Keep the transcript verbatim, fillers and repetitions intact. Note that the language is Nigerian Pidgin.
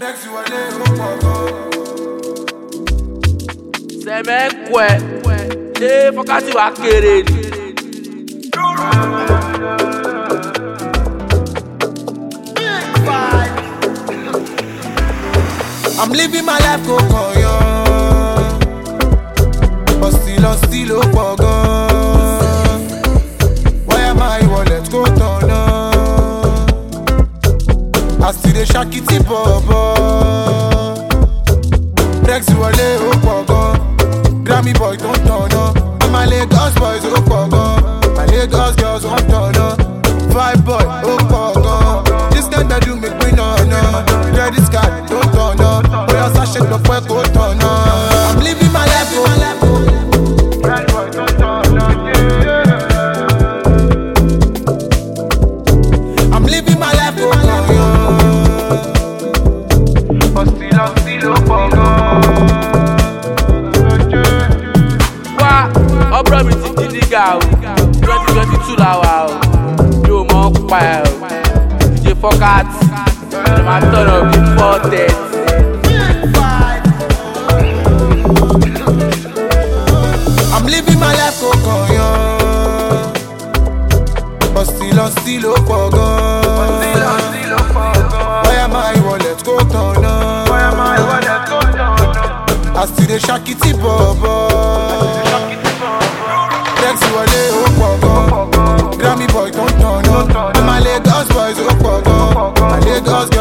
Sẹ́mẹ́kùẹ́ ṣé fọ́kásì wá kéré ni. I'm living my life go koyo, but still on still oh pogo. Why am I wallet go turn on? I still dey shakiti bobo. Rex wale oh pogo, Grammy boy don't turn on. And my Lagos boys oh pogo, my Lagos girls don't turn on. Five boy oh pogo, this kind that do make me no no. Credit card don't turn on. Shake the fuck out on. I'm living my life, oh. I'm living my life, oh. But still, I'm still up, oh. Wá ọ̀bùrọ̀ mi ti di dígà o, twenty twenty two la wà o, yóò mọ̀ ń pa ẹ̀ o, D J Fọ́kátì, ẹ̀rọ máa tọ̀nà bí four thirty. I'm living my life, oh, koyo, but still on still oh pogo. Why am I wallet go turn on? Why am I wallet go turn on? I still dey shakiti bobo. Rex wale oh pogo, Grammy boy don't turn on. And my Lagos boys oh pogo, my Lagos